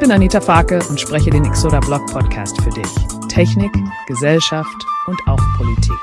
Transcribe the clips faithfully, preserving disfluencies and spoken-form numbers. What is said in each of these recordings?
bin Anita Farke und spreche den Exoda Blog Podcast für dich. Technik, Gesellschaft und auch Politik.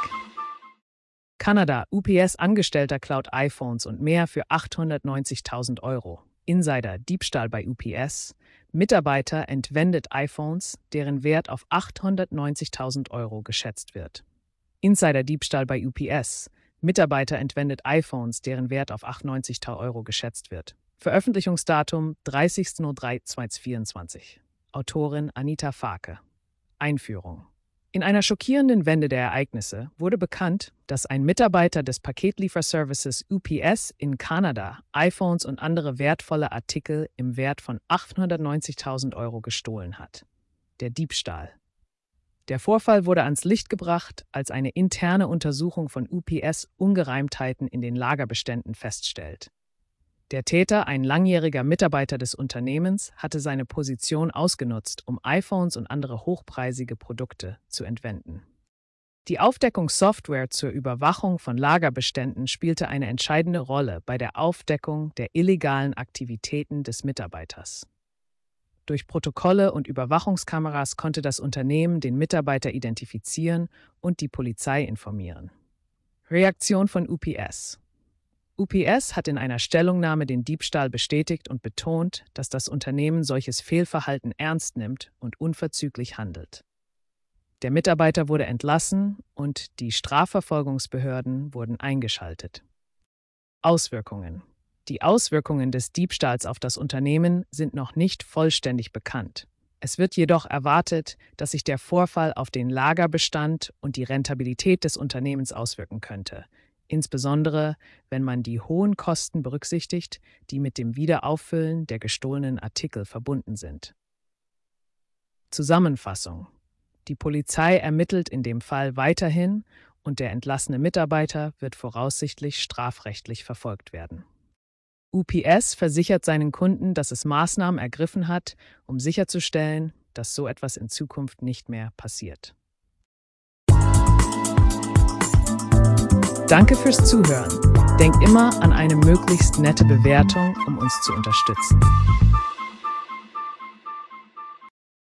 Kanada, U P S-Angestellter klaut iPhones und mehr für achthundertneunzigtausend Euro. Insider, Diebstahl bei U P S. Mitarbeiter entwendet iPhones, deren Wert auf achthundertneunzigtausend Euro geschätzt wird. Insider, Diebstahl bei U P S. Mitarbeiter entwendet iPhones, deren Wert auf achthundertneunzigtausend Euro geschätzt wird. Veröffentlichungsdatum dreißigster dritter zweitausendvierundzwanzig. Autorin Anita Farke. Einführung. In einer schockierenden Wende der Ereignisse wurde bekannt, dass ein Mitarbeiter des Paketlieferservices U P S in Kanada iPhones und andere wertvolle Artikel im Wert von achthundertneunzigtausend Euro gestohlen hat. Der Diebstahl. Der Vorfall wurde ans Licht gebracht, als eine interne Untersuchung von U P S Ungereimtheiten in den Lagerbeständen feststellt. Der Täter, ein langjähriger Mitarbeiter des Unternehmens, hatte seine Position ausgenutzt, um iPhones und andere hochpreisige Produkte zu entwenden. Die Aufdeckungssoftware zur Überwachung von Lagerbeständen spielte eine entscheidende Rolle bei der Aufdeckung der illegalen Aktivitäten des Mitarbeiters. Durch Protokolle und Überwachungskameras konnte das Unternehmen den Mitarbeiter identifizieren und die Polizei informieren. Reaktion von U P S. U P S hat in einer Stellungnahme den Diebstahl bestätigt und betont, dass das Unternehmen solches Fehlverhalten ernst nimmt und unverzüglich handelt. Der Mitarbeiter wurde entlassen und die Strafverfolgungsbehörden wurden eingeschaltet. Auswirkungen. Die Auswirkungen des Diebstahls auf das Unternehmen sind noch nicht vollständig bekannt. Es wird jedoch erwartet, dass sich der Vorfall auf den Lagerbestand und die Rentabilität des Unternehmens auswirken könnte, insbesondere wenn man die hohen Kosten berücksichtigt, die mit dem Wiederauffüllen der gestohlenen Artikel verbunden sind. Zusammenfassung. Die Polizei ermittelt in dem Fall weiterhin und der entlassene Mitarbeiter wird voraussichtlich strafrechtlich verfolgt werden. U P S versichert seinen Kunden, dass es Maßnahmen ergriffen hat, um sicherzustellen, dass so etwas in Zukunft nicht mehr passiert. Danke fürs Zuhören. Denk immer an eine möglichst nette Bewertung, um uns zu unterstützen.